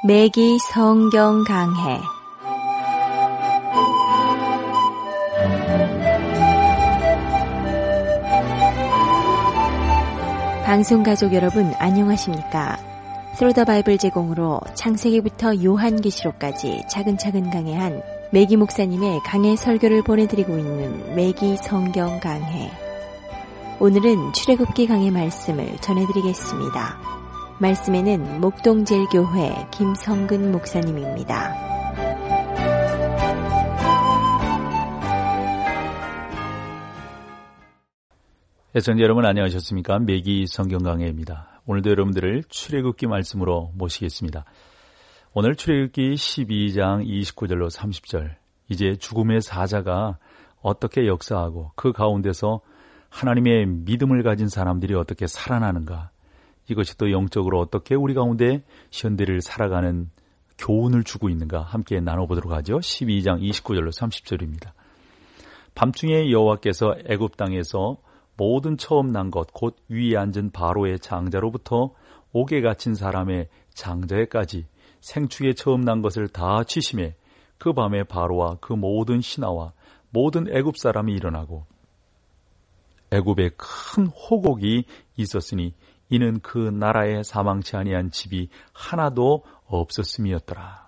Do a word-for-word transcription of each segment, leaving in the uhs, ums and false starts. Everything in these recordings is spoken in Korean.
매기 성경 강해. 방송 가족 여러분 안녕하십니까? 스루 더 바이블 제공으로 창세기부터 요한계시록까지 차근차근 강해한 매기 목사님의 강해 설교를 보내드리고 있는 매기 성경 강해. 오늘은 출애굽기 강해 말씀을 전해드리겠습니다. 말씀에는 목동제일교회 김성근 목사님입니다. 애청자 여러분 안녕하셨습니까? 매기 성경 강해입니다. 오늘도 여러분들을 출애굽기 말씀으로 모시겠습니다. 오늘 출애굽기 십이 장 이십구 절로 삼십 절, 이제 죽음의 사자가 어떻게 역사하고 그 가운데서 하나님의 믿음을 가진 사람들이 어떻게 살아나는가, 이것이 또 영적으로 어떻게 우리 가운데 현대를 살아가는 교훈을 주고 있는가 함께 나눠보도록 하죠. 십이 장 이십구 절로 삼십 절입니다. 밤중에 여호와께서 애굽 땅에서 모든 처음 난 것 곧 위에 앉은 바로의 장자로부터 옥에 갇힌 사람의 장자에까지 생축에 처음 난 것을 다 치심해 그 밤에 바로와 그 모든 신하와 모든 애굽 사람이 일어나고 애굽에 큰 호곡이 있었으니 이는 그 나라에 사망치 아니한 집이 하나도 없었음이었더라.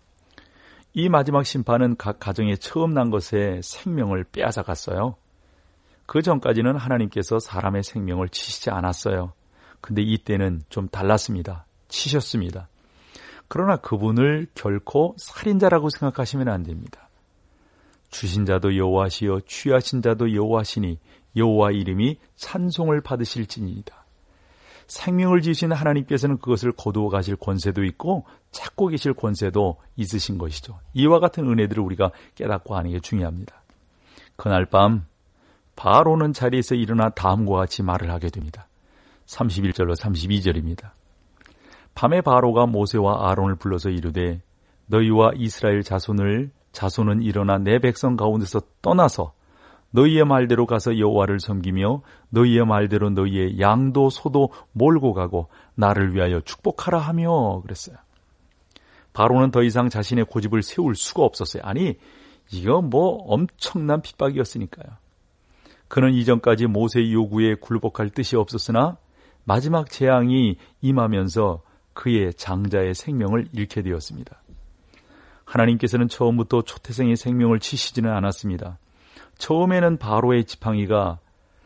이 마지막 심판은 각 가정에 처음 난 것의 생명을 빼앗아갔어요. 그 전까지는 하나님께서 사람의 생명을 치시지 않았어요. 근데 이때는 좀 달랐습니다. 치셨습니다. 그러나 그분을 결코 살인자라고 생각하시면 안 됩니다. 주신 자도 여호와시요 취하신 자도 여호와시니 여호와 이름이 찬송을 받으실지니이다. 생명을 지으신 하나님께서는 그것을 거두어 가실 권세도 있고 찾고 계실 권세도 있으신 것이죠. 이와 같은 은혜들을 우리가 깨닫고 하는 게 중요합니다. 그날 밤 바로는 자리에서 일어나 다음과 같이 말을 하게 됩니다. 삼십일 절로 삼십이 절입니다. 밤에 바로가 모세와 아론을 불러서 이르되 너희와 이스라엘 자손을 자손은 일어나 내 백성 가운데서 떠나서 너희의 말대로 가서 여호와를 섬기며 너희의 말대로 너희의 양도 소도 몰고 가고 나를 위하여 축복하라 하며 그랬어요. 바로는 더 이상 자신의 고집을 세울 수가 없었어요. 아니, 이거 뭐 엄청난 핍박이었으니까요. 그는 이전까지 모세의 요구에 굴복할 뜻이 없었으나 마지막 재앙이 임하면서 그의 장자의 생명을 잃게 되었습니다. 하나님께서는 처음부터 초태생의 생명을 치시지는 않았습니다. 처음에는 바로의 지팡이가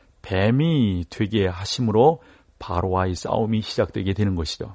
뱀이 되게 하심으로 바로와의 싸움이 시작되게 되는 것이죠.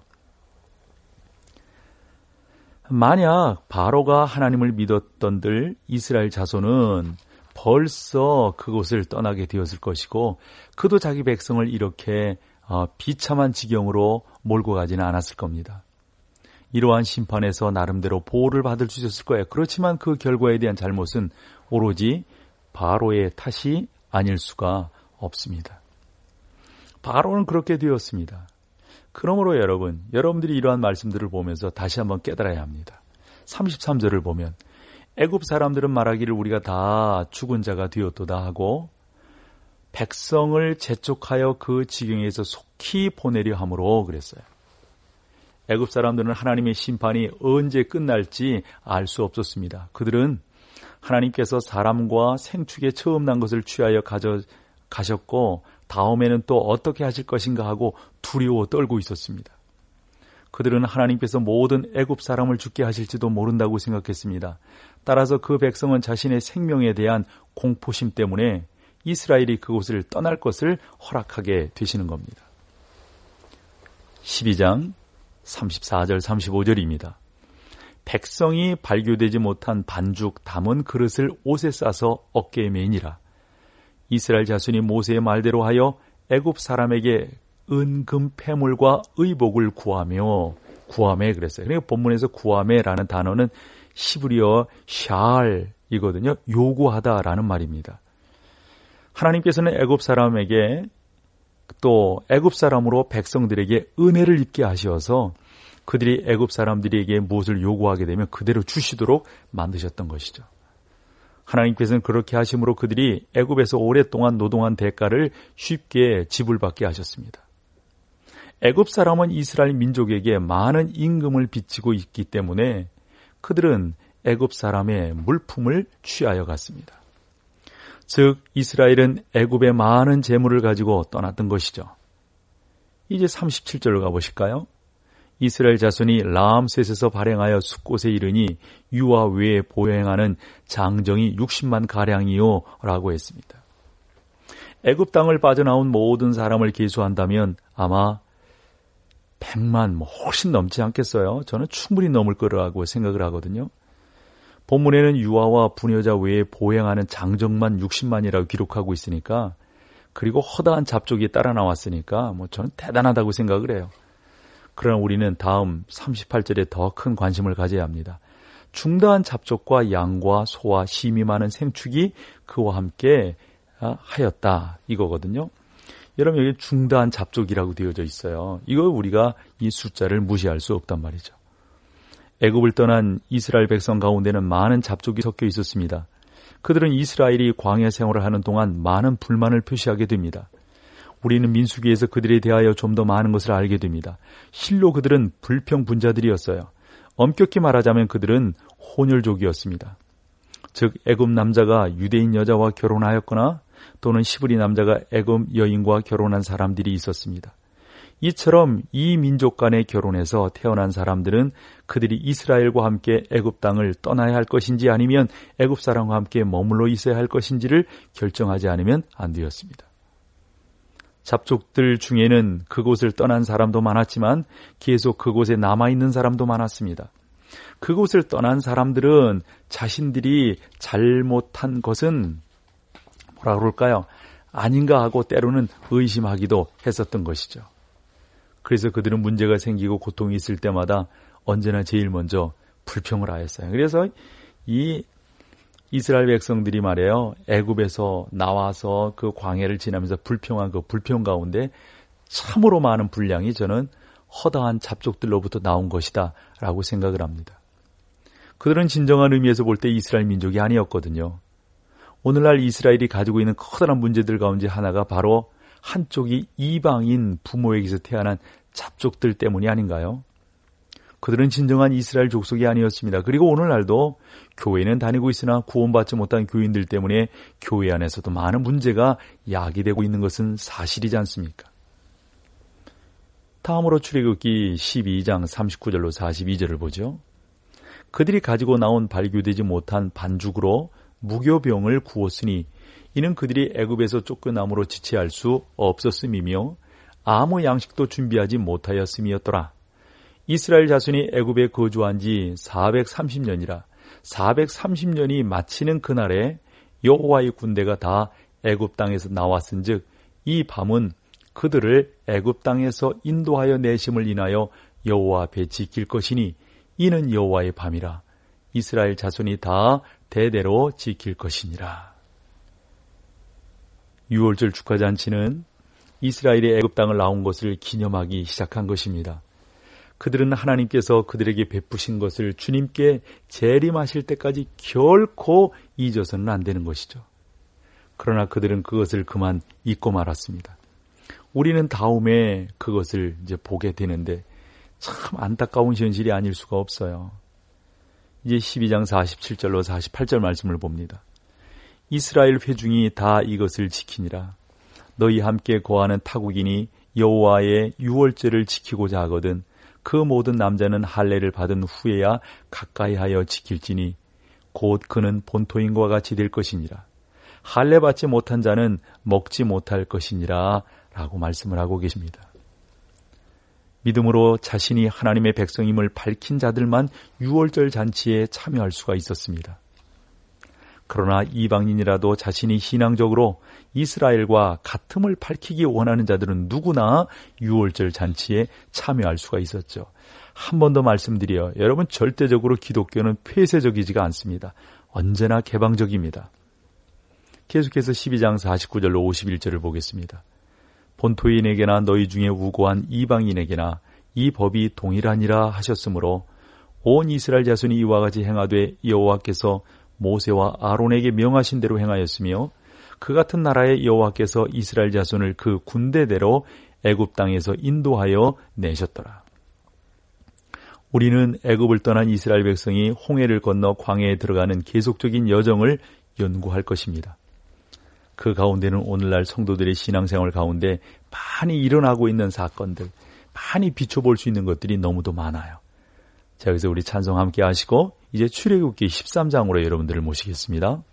만약 바로가 하나님을 믿었던들 이스라엘 자손은 벌써 그곳을 떠나게 되었을 것이고 그도 자기 백성을 이렇게 비참한 지경으로 몰고 가지는 않았을 겁니다. 이러한 심판에서 나름대로 보호를 받을 수 있었을 거예요. 그렇지만 그 결과에 대한 잘못은 오로지 바로의 탓이 아닐 수가 없습니다. 바로는 그렇게 되었습니다. 그러므로 여러분, 여러분들이 이러한 말씀들을 보면서 다시 한번 깨달아야 합니다. 삼십삼 절을 보면 애굽 사람들은 말하기를 우리가 다 죽은 자가 되었도다 하고 백성을 재촉하여 그 지경에서 속히 보내려 함으로 그랬어요. 애굽 사람들은 하나님의 심판이 언제 끝날지 알 수 없었습니다. 그들은 하나님께서 사람과 생축에 처음 난 것을 취하여 가져가셨고 다음에는 또 어떻게 하실 것인가 하고 두려워 떨고 있었습니다. 그들은 하나님께서 모든 애굽 사람을 죽게 하실지도 모른다고 생각했습니다. 따라서 그 백성은 자신의 생명에 대한 공포심 때문에 이스라엘이 그곳을 떠날 것을 허락하게 되시는 겁니다. 십이 장 삼십사 절 삼십오 절입니다. 백성이 발교되지 못한 반죽 담은 그릇을 옷에 싸서 어깨에 매니라. 이스라엘 자손이 모세의 말대로 하여 애굽 사람에게 은금 패물과 의복을 구하며 구하매 그랬어요. 그러니까 본문에서 구하매라는 단어는 히브리어 샬이거든요. 요구하다라는 말입니다. 하나님께서는 애굽 사람에게 또 애굽 사람으로 백성들에게 은혜를 입게 하셔서 그들이 애굽 사람들에게 무엇을 요구하게 되면 그대로 주시도록 만드셨던 것이죠. 하나님께서는 그렇게 하심으로 그들이 애굽에서 오랫동안 노동한 대가를 쉽게 지불받게 하셨습니다. 애굽 사람은 이스라엘 민족에게 많은 임금을 빚지고 있기 때문에 그들은 애굽 사람의 물품을 취하여 갔습니다. 즉 이스라엘은 애굽의 많은 재물을 가지고 떠났던 것이죠. 이제 삼십칠 절로 가보실까요? 이스라엘 자손이 라암셋에서 발행하여 숫곳에 이르니 유아 외에 보행하는 장정이 육십만 가량이요 라고 했습니다. 애굽 땅을 빠져나온 모든 사람을 계수한다면 아마 백만 뭐 훨씬 넘지 않겠어요? 저는 충분히 넘을 거라고 생각을 하거든요. 본문에는 유아와 부녀자 외에 보행하는 장정만 육십만이라고 기록하고 있으니까, 그리고 허다한 잡족이 따라 나왔으니까 뭐 저는 대단하다고 생각을 해요. 그러나 우리는 다음 삼십팔 절에 더 큰 관심을 가져야 합니다. 중다한 잡족과 양과 소와 심이 많은 생축이 그와 함께 하였다 이거거든요. 여러분 여기 중다한 잡족이라고 되어져 있어요. 이거 우리가 이 숫자를 무시할 수 없단 말이죠. 애굽을 떠난 이스라엘 백성 가운데는 많은 잡족이 섞여 있었습니다. 그들은 이스라엘이 광야 생활을 하는 동안 많은 불만을 표시하게 됩니다. 우리는 민수기에서 그들에 대하여 좀 더 많은 것을 알게 됩니다. 실로 그들은 불평분자들이었어요. 엄격히 말하자면 그들은 혼혈족이었습니다. 즉 애굽 남자가 유대인 여자와 결혼하였거나 또는 시브리 남자가 애굽 여인과 결혼한 사람들이 있었습니다. 이처럼 이 민족 간에 결혼해서 태어난 사람들은 그들이 이스라엘과 함께 애굽 땅을 떠나야 할 것인지 아니면 애굽 사람과 함께 머물러 있어야 할 것인지를 결정하지 않으면 안 되었습니다. 잡족들 중에는 그곳을 떠난 사람도 많았지만 계속 그곳에 남아있는 사람도 많았습니다. 그곳을 떠난 사람들은 자신들이 잘못한 것은 뭐라 그럴까요? 아닌가 하고 때로는 의심하기도 했었던 것이죠. 그래서 그들은 문제가 생기고 고통이 있을 때마다 언제나 제일 먼저 불평을 하였어요. 그래서 이 이스라엘 백성들이 말이에요. 애굽에서 나와서 그 광야를 지나면서 불평한 그 불평 가운데 참으로 많은 분량이 저는 허다한 잡족들로부터 나온 것이다 라고 생각을 합니다. 그들은 진정한 의미에서 볼 때 이스라엘 민족이 아니었거든요. 오늘날 이스라엘이 가지고 있는 커다란 문제들 가운데 하나가 바로 한쪽이 이방인 부모에게서 태어난 잡족들 때문이 아닌가요? 그들은 진정한 이스라엘 족속이 아니었습니다. 그리고 오늘날도 교회는 다니고 있으나 구원받지 못한 교인들 때문에 교회 안에서도 많은 문제가 야기되고 있는 것은 사실이지 않습니까? 다음으로 출애굽기 십이 장 삼십구 절로 사십이 절을 보죠. 그들이 가지고 나온 발교되지 못한 반죽으로 무교병을 구웠으니 이는 그들이 애굽에서 쫓겨남으로 지체할 수 없었음이며 아무 양식도 준비하지 못하였음이었더라. 이스라엘 자손이 애굽에 거주한 지 사백삼십 년이라 사백삼십 년이 마치는 그날에 여호와의 군대가 다 애굽 땅에서 나왔은즉 이 밤은 그들을 애굽 땅에서 인도하여 내심을 인하여 여호와 앞에 지킬 것이니 이는 여호와의 밤이라. 이스라엘 자손이 다 대대로 지킬 것이니라. 유월절 축하잔치는 이스라엘이 애굽 땅을 나온 것을 기념하기 시작한 것입니다. 그들은 하나님께서 그들에게 베푸신 것을 주님께 재림하실 때까지 결코 잊어서는 안 되는 것이죠. 그러나 그들은 그것을 그만 잊고 말았습니다. 우리는 다음에 그것을 이제 보게 되는데 참 안타까운 현실이 아닐 수가 없어요. 이제 십이 장 사십칠 절로 사십팔 절 말씀을 봅니다. 이스라엘 회중이 다 이것을 지키니라. 너희 함께 거하는 타국인이 여호와의 유월절을 지키고자 하거든 그 모든 남자는 할례를 받은 후에야 가까이 하여 지킬지니 곧 그는 본토인과 같이 될 것이니라. 할례 받지 못한 자는 먹지 못할 것이니라 라고 말씀을 하고 계십니다. 믿음으로 자신이 하나님의 백성임을 밝힌 자들만 유월절 잔치에 참여할 수가 있었습니다. 그러나 이방인이라도 자신이 신앙적으로 이스라엘과 같음을 밝히기 원하는 자들은 누구나 유월절 잔치에 참여할 수가 있었죠. 한 번 더 말씀드려요. 여러분 절대적으로 기독교는 폐쇄적이지가 않습니다. 언제나 개방적입니다. 계속해서 십이 장 사십구 절로 오십일 절을 보겠습니다. 본토인에게나 너희 중에 우고한 이방인에게나 이 법이 동일하니라 하셨으므로 온 이스라엘 자손이 이와 같이 행하되 여호와께서 모세와 아론에게 명하신 대로 행하였으며 그 같은 나라의 여호와께서 이스라엘 자손을 그 군대대로 애굽 땅에서 인도하여 내셨더라. 우리는 애굽을 떠난 이스라엘 백성이 홍해를 건너 광야에 들어가는 계속적인 여정을 연구할 것입니다. 그 가운데는 오늘날 성도들의 신앙생활 가운데 많이 일어나고 있는 사건들, 많이 비춰볼 수 있는 것들이 너무도 많아요. 자, 여기서 우리 찬송 함께 하시고 이제 출애굽기 십삼 장으로 여러분들을 모시겠습니다.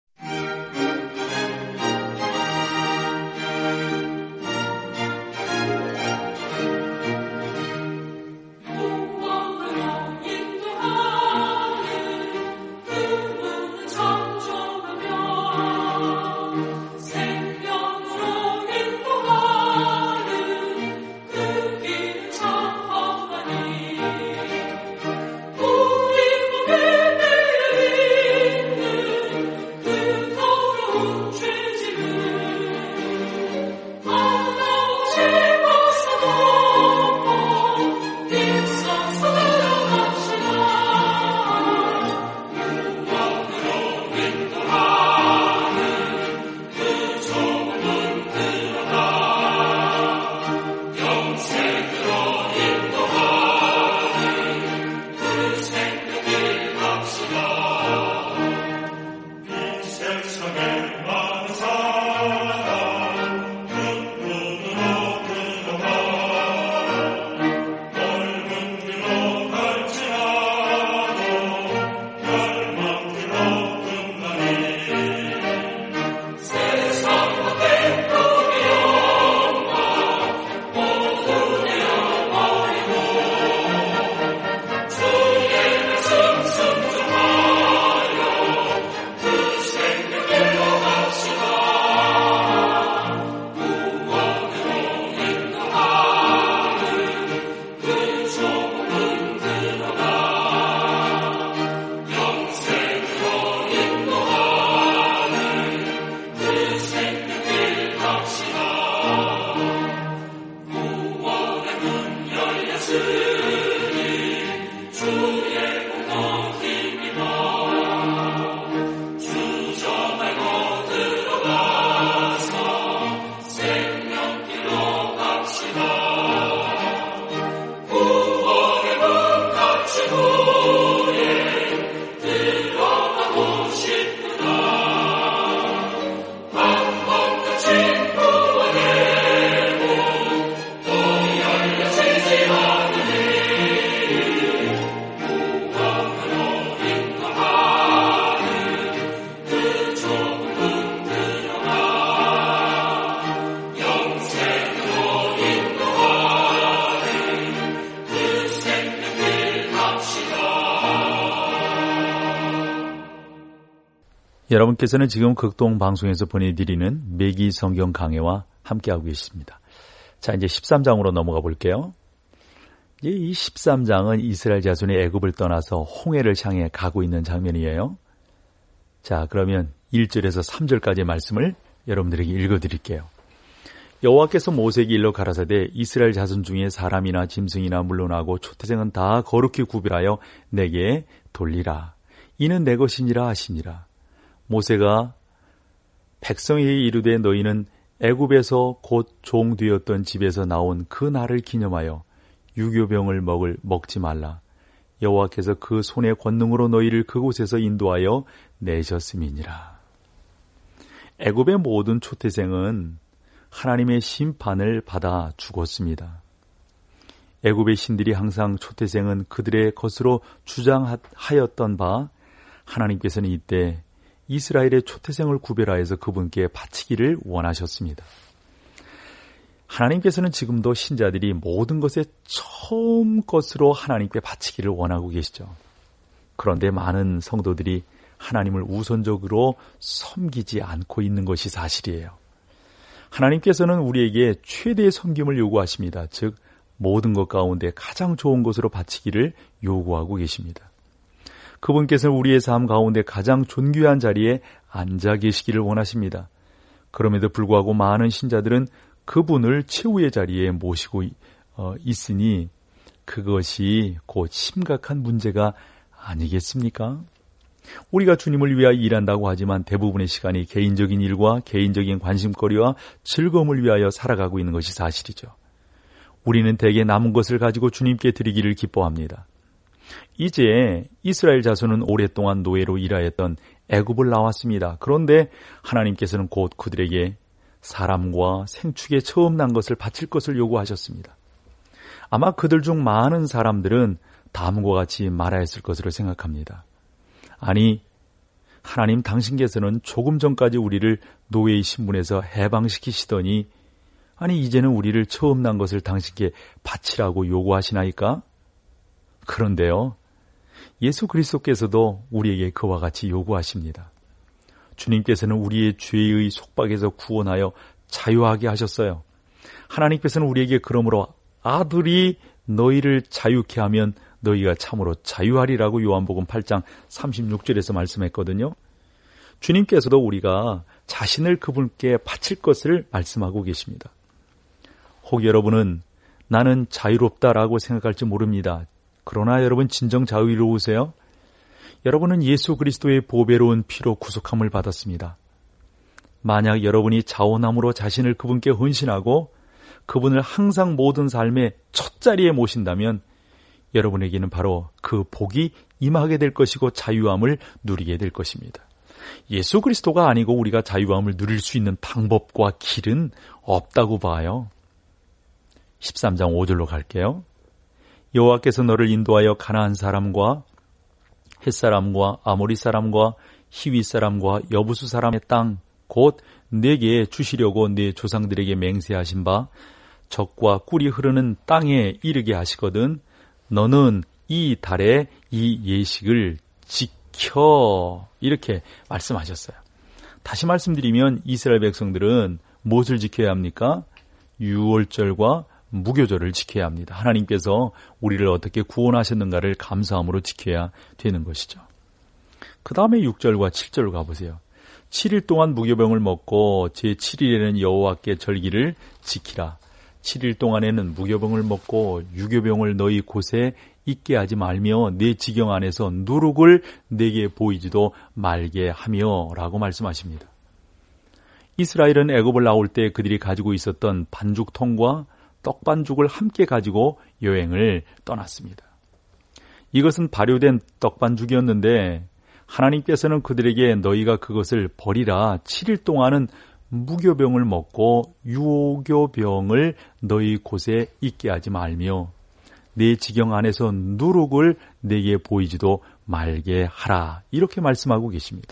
여러분께서는 지금 극동방송에서 보내드리는 매기 성경 강해와 함께하고 계십니다. 자, 이제 십삼 장으로 넘어가 볼게요. 이 십삼 장은 이스라엘 자손이 애굽을 떠나서 홍해를 향해 가고 있는 장면이에요. 자, 그러면 일 절에서 삼 절까지의 말씀을 여러분들에게 읽어드릴게요. 여호와께서 모세에게 일러 가라사대 이스라엘 자손 중에 사람이나 짐승이나 물론하고 초태생은 다 거룩히 구별하여 내게 돌리라. 이는 내 것이니라 하시니라. 모세가 백성에게 이르되 너희는 애굽에서 곧 종되었던 집에서 나온 그 날을 기념하여 유교병을 먹을 먹지 말라. 여호와께서 그 손의 권능으로 너희를 그곳에서 인도하여 내셨음이니라. 애굽의 모든 초태생은 하나님의 심판을 받아 죽었습니다. 애굽의 신들이 항상 초태생은 그들의 것으로 주장하였던 바 하나님께서는 이때 이스라엘의 초태생을 구별하여서 그분께 바치기를 원하셨습니다. 하나님께서는 지금도 신자들이 모든 것의 처음 것으로 하나님께 바치기를 원하고 계시죠. 그런데 많은 성도들이 하나님을 우선적으로 섬기지 않고 있는 것이 사실이에요. 하나님께서는 우리에게 최대의 섬김을 요구하십니다. 즉 모든 것 가운데 가장 좋은 것으로 바치기를 요구하고 계십니다. 그분께서는 우리의 삶 가운데 가장 존귀한 자리에 앉아 계시기를 원하십니다. 그럼에도 불구하고 많은 신자들은 그분을 최후의 자리에 모시고 있으니 그것이 곧 심각한 문제가 아니겠습니까? 우리가 주님을 위하여 일한다고 하지만 대부분의 시간이 개인적인 일과 개인적인 관심거리와 즐거움을 위하여 살아가고 있는 것이 사실이죠. 우리는 대개 남은 것을 가지고 주님께 드리기를 기뻐합니다. 이제 이스라엘 자손은 오랫동안 노예로 일하였던 애굽을 나왔습니다. 그런데 하나님께서는 곧 그들에게 사람과 생축에 처음 난 것을 바칠 것을 요구하셨습니다. 아마 그들 중 많은 사람들은 다음과 같이 말하였을 것으로 생각합니다. 아니, 하나님 당신께서는 조금 전까지 우리를 노예의 신분에서 해방시키시더니 아니 이제는 우리를 처음 난 것을 당신께 바치라고 요구하시나이까? 그런데요, 예수 그리스도께서도 우리에게 그와 같이 요구하십니다. 주님께서는 우리의 죄의 속박에서 구원하여 자유하게 하셨어요. 하나님께서는 우리에게 그러므로 아들이 너희를 자유케 하면 너희가 참으로 자유하리라고 요한복음 팔 장 삼십육 절에서 말씀했거든요. 주님께서도 우리가 자신을 그분께 바칠 것을 말씀하고 계십니다. 혹 여러분은 나는 자유롭다라고 생각할지 모릅니다. 그러나 여러분 진정 자유로우세요? 여러분은 예수 그리스도의 보배로운 피로 구속함을 받았습니다. 만약 여러분이 자원함으로 자신을 그분께 헌신하고 그분을 항상 모든 삶의 첫 자리에 모신다면 여러분에게는 바로 그 복이 임하게 될 것이고 자유함을 누리게 될 것입니다. 예수 그리스도가 아니고 우리가 자유함을 누릴 수 있는 방법과 길은 없다고 봐요. 십삼 장 오 절로 갈게요. 여호와께서 너를 인도하여 가나안 사람과 헷사람과 아모리 사람과 히위 사람과 여부수 사람의 땅 곧 내게 주시려고 네 조상들에게 맹세하신 바 적과 꿀이 흐르는 땅에 이르게 하시거든 너는 이 달에 이 예식을 지켜 이렇게 말씀하셨어요. 다시 말씀드리면 이스라엘 백성들은 무엇을 지켜야 합니까? 유월절과 무교절을 지켜야 합니다. 하나님께서 우리를 어떻게 구원하셨는가를 감사함으로 지켜야 되는 것이죠. 그 다음에 육 절과 칠 절로 가보세요. 칠 일 동안 무교병을 먹고 제칠 일에는 여호와께 절기를 지키라. 칠 일 동안에는 무교병을 먹고 유교병을 너희 곳에 있게 하지 말며 내 지경 안에서 누룩을 내게 보이지도 말게 하며 라고 말씀하십니다. 이스라엘은 애굽을 나올 때 그들이 가지고 있었던 반죽통과 떡반죽을 함께 가지고 여행을 떠났습니다. 이것은 발효된 떡반죽이었는데 하나님께서는 그들에게 너희가 그것을 버리라. 칠 일 동안은 무교병을 먹고 유교병을 너희 곳에 있게 하지 말며 내 지경 안에서 누룩을 내게 보이지도 말게 하라. 이렇게 말씀하고 계십니다.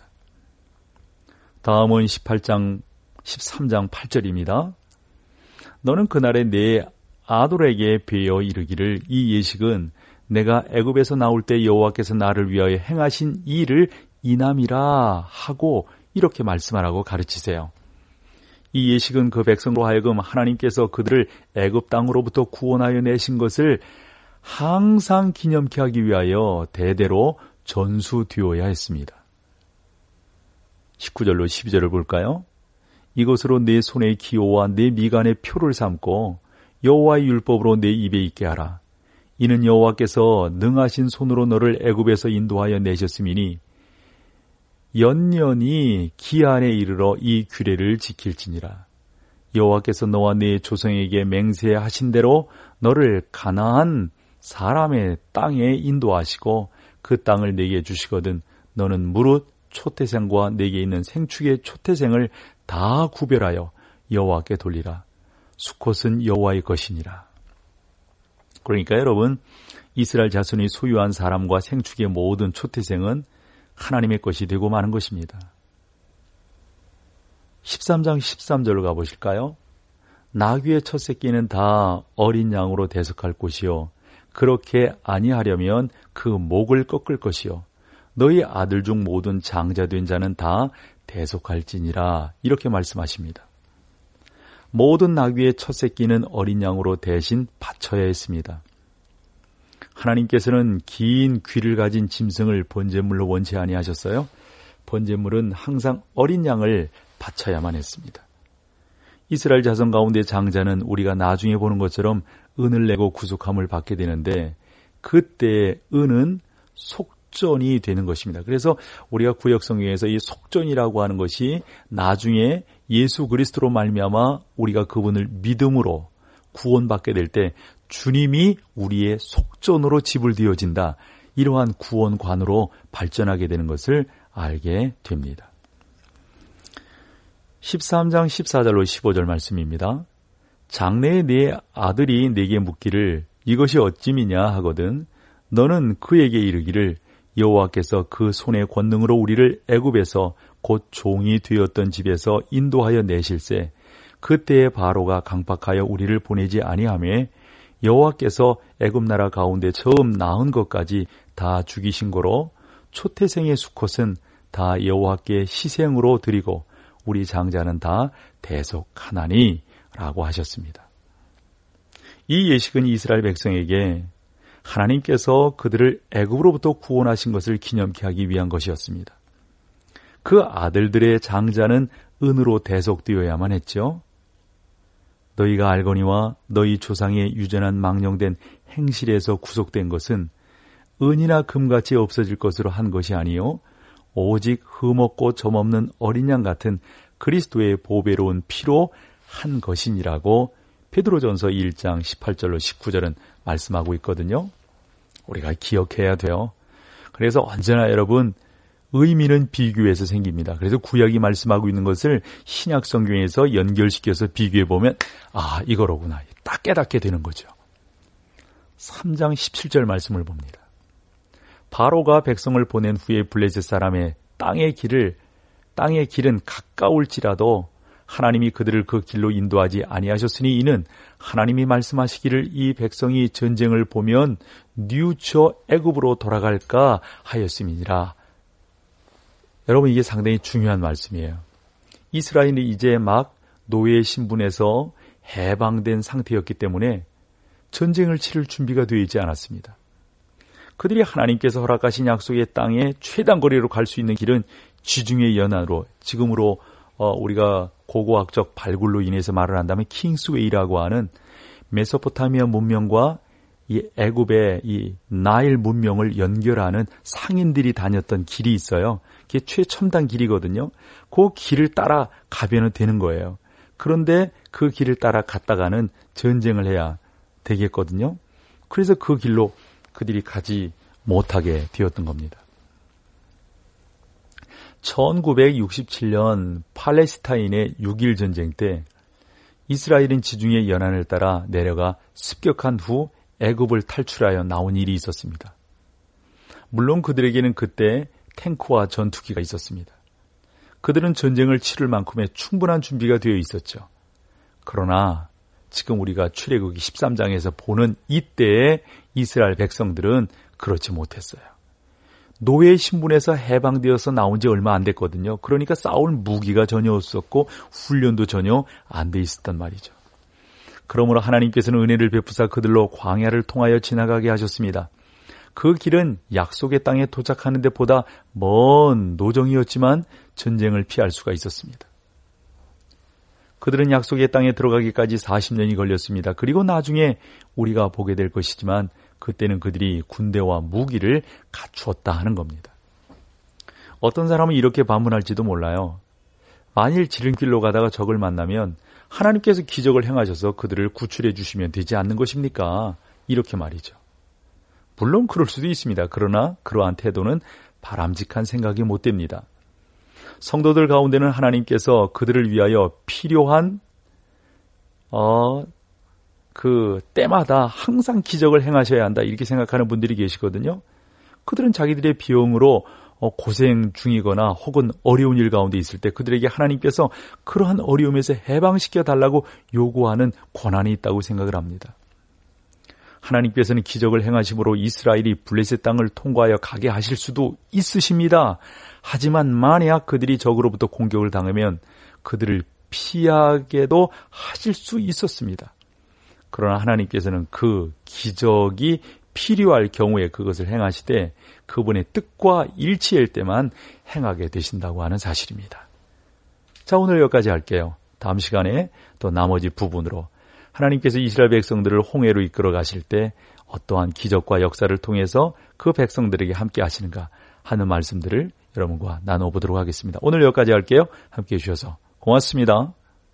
다음은 십팔 장, 십삼 장 팔 절입니다. 너는 그날에 내 아들에게 베어 이르기를 이 예식은 내가 애굽에서 나올 때 여호와께서 나를 위하여 행하신 일을 이남이라 하고 이렇게 말씀하라고 가르치세요. 이 예식은 그 백성으로 하여금 하나님께서 그들을 애굽 땅으로부터 구원하여 내신 것을 항상 기념케 하기 위하여 대대로 전수되어야 했습니다. 십구 절로 십이 절을 볼까요? 이것으로 내 손의 기호와 내 미간의 표를 삼고 여호와의 율법으로 내 입에 있게 하라. 이는 여호와께서 능하신 손으로 너를 애굽에서 인도하여 내셨음이니 연년이 기한에 이르러 이 규례를 지킬지니라. 여호와께서 너와 네 조상에게 맹세하신 대로 너를 가나안 사람의 땅에 인도하시고 그 땅을 내게 주시거든 너는 무릇 초태생과 내게 있는 생축의 초태생을 다 구별하여 여호와께 돌리라. 수컷은 여호와의 것이니라. 그러니까 여러분, 이스라엘 자손이 소유한 사람과 생축의 모든 초태생은 하나님의 것이 되고 마는 것입니다. 십삼 장 십삼 절로 가보실까요? 나귀의 첫 새끼는 다 어린 양으로 대속할 것이요 그렇게 아니하려면 그 목을 꺾을 것이요 너희 아들 중 모든 장자된 자는 다 대속할지니라. 이렇게 말씀하십니다. 모든 나귀의 첫 새끼는 어린 양으로 대신 바쳐야 했습니다. 하나님께서는 긴 귀를 가진 짐승을 번제물로 원치 아니하셨어요. 번제물은 항상 어린 양을 바쳐야만 했습니다. 이스라엘 자손 가운데 장자는 우리가 나중에 보는 것처럼 은을 내고 구속함을 받게 되는데 그때의 은은 속 속전이 되는 것입니다. 그래서 우리가 구약 성경에서 이 속전이라고 하는 것이 나중에 예수 그리스도로 말미암아 우리가 그분을 믿음으로 구원받게 될 때 주님이 우리의 속전으로 지불되어진다. 이러한 구원관으로 발전하게 되는 것을 알게 됩니다. 십삼 장 십사 절로 십오 절 말씀입니다. 장래에 네 아들이 내게 묻기를 이것이 어찌미냐 하거든 너는 그에게 이르기를 여호와께서 그 손의 권능으로 우리를 애굽에서 곧 종이 되었던 집에서 인도하여 내실세 그때에 바로가 강팍하여 우리를 보내지 아니하매 여호와께서 애굽 나라 가운데 처음 낳은 것까지 다 죽이신 거로 초태생의 수컷은 다 여호와께 희생으로 드리고 우리 장자는 다 대속하나니 라고 하셨습니다. 이 예식은 이스라엘 백성에게 하나님께서 그들을 애굽으로부터 구원하신 것을 기념케 하기 위한 것이었습니다. 그 아들들의 장자는 은으로 대속되어야만 했죠. 너희가 알거니와 너희 조상의 유전한 망령된 행실에서 구속된 것은 은이나 금같이 없어질 것으로 한 것이 아니요 오직 흠없고 점없는 어린 양 같은 그리스도의 보배로운 피로 한 것이니라고 베드로전서 일 장 십팔 절로 십구 절은 말씀하고 있거든요. 우리가 기억해야 돼요. 그래서 언제나 여러분 의미는 비교해서 생깁니다. 그래서 구약이 말씀하고 있는 것을 신약 성경에서 연결시켜서 비교해 보면 아 이거로구나 딱 깨닫게 되는 거죠. 삼 장 십칠 절 말씀을 봅니다. 바로가 백성을 보낸 후에 블레셋 사람의 땅의 길을 땅의 길은 가까울지라도 하나님이 그들을 그 길로 인도하지 아니하셨으니 이는 하나님이 말씀하시기를 이 백성이 전쟁을 보면 뉘우쳐 애굽으로 돌아갈까 하였음이니라. 여러분 이게 상당히 중요한 말씀이에요. 이스라엘이 이제 막 노예 신분에서 해방된 상태였기 때문에 전쟁을 치를 준비가 되어 있지 않았습니다. 그들이 하나님께서 허락하신 약속의 땅에 최단거리로 갈 수 있는 길은 지중해 연안으로 지금으로 어, 우리가 고고학적 발굴로 인해서 말을 한다면 킹스웨이라고 하는 메소포타미아 문명과 이 애굽의 이 나일 문명을 연결하는 상인들이 다녔던 길이 있어요. 그게 최첨단 길이거든요. 그 길을 따라 가면 되는 거예요. 그런데 그 길을 따라 갔다가는 전쟁을 해야 되겠거든요. 그래서 그 길로 그들이 가지 못하게 되었던 겁니다. 천구백육십칠 년 팔레스타인의 육 일 전쟁 때 이스라엘은 지중해 연안을 따라 내려가 습격한 후 애굽을 탈출하여 나온 일이 있었습니다. 물론 그들에게는 그때 탱크와 전투기가 있었습니다. 그들은 전쟁을 치를 만큼의 충분한 준비가 되어 있었죠. 그러나 지금 우리가 출애굽기 십삼 장에서 보는 이때의 이스라엘 백성들은 그렇지 못했어요. 노예 신분에서 해방되어서 나온 지 얼마 안 됐거든요. 그러니까 싸울 무기가 전혀 없었고 훈련도 전혀 안 돼 있었단 말이죠. 그러므로 하나님께서는 은혜를 베푸사 그들로 광야를 통하여 지나가게 하셨습니다. 그 길은 약속의 땅에 도착하는 데보다 먼 노정이었지만 전쟁을 피할 수가 있었습니다. 그들은 약속의 땅에 들어가기까지 사십 년이 걸렸습니다. 그리고 나중에 우리가 보게 될 것이지만 그때는 그들이 군대와 무기를 갖추었다 하는 겁니다. 어떤 사람은 이렇게 반문할지도 몰라요. 만일 지름길로 가다가 적을 만나면 하나님께서 기적을 행하셔서 그들을 구출해 주시면 되지 않는 것입니까? 이렇게 말이죠. 물론 그럴 수도 있습니다. 그러나 그러한 태도는 바람직한 생각이 못 됩니다. 성도들 가운데는 하나님께서 그들을 위하여 필요한 어, 그 때마다 항상 기적을 행하셔야 한다 이렇게 생각하는 분들이 계시거든요. 그들은 자기들의 비용으로 고생 중이거나 혹은 어려운 일 가운데 있을 때 그들에게 하나님께서 그러한 어려움에서 해방시켜 달라고 요구하는 권한이 있다고 생각을 합니다. 하나님께서는 기적을 행하심으로 이스라엘이 블레셋 땅을 통과하여 가게 하실 수도 있으십니다. 하지만 만약 그들이 적으로부터 공격을 당하면 그들을 피하게도 하실 수 있었습니다. 그러나 하나님께서는 그 기적이 필요할 경우에 그것을 행하시되 그분의 뜻과 일치할 때만 행하게 되신다고 하는 사실입니다. 자, 오늘 여기까지 할게요. 다음 시간에 또 나머지 부분으로 하나님께서 이스라엘 백성들을 홍해로 이끌어 가실 때 어떠한 기적과 역사를 통해서 그 백성들에게 함께 하시는가 하는 말씀들을 여러분과 나눠보도록 하겠습니다. 오늘 여기까지 할게요. 함께 해주셔서 고맙습니다.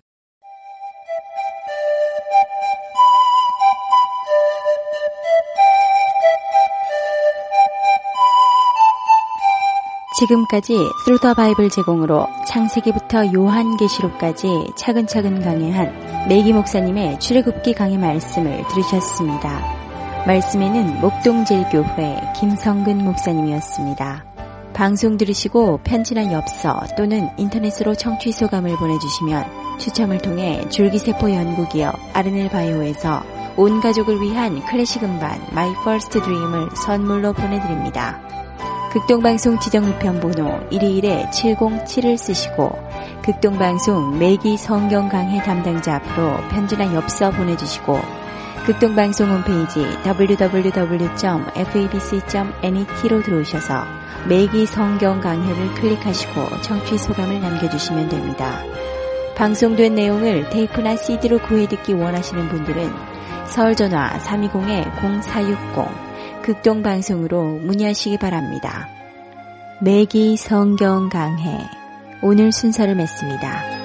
지금까지 Through the Bible 제공으로 창세기부터 요한계시록까지 차근차근 강해한 매기 목사님의 출애굽기 강해 말씀을 들으셨습니다. 말씀에는 목동제일교회 김성근 목사님이었습니다. 방송 들으시고 편지나 엽서 또는 인터넷으로 청취 소감을 보내주시면 추첨을 통해 줄기세포 연구기업 아르넬바이오에서 온 가족을 위한 클래식 음반 My First Dream을 선물로 보내드립니다. 극동방송 지정우편 번호 일이일 칠공칠을 쓰시고 극동방송 매기 성경 강해 담당자 앞으로 편지나 엽서 보내주시고 극동방송 홈페이지 더블유 더블유 더블유 점 에프이비씨 점 net로 들어오셔서 매기 성경 강해를 클릭하시고 청취 소감을 남겨주시면 됩니다. 방송된 내용을 테이프나 씨디로 구해듣기 원하시는 분들은 서울전화 삼이공 공사육공 극동방송으로 문의하시기 바랍니다. 매기 성경 강해 오늘 순서를 맺습니다.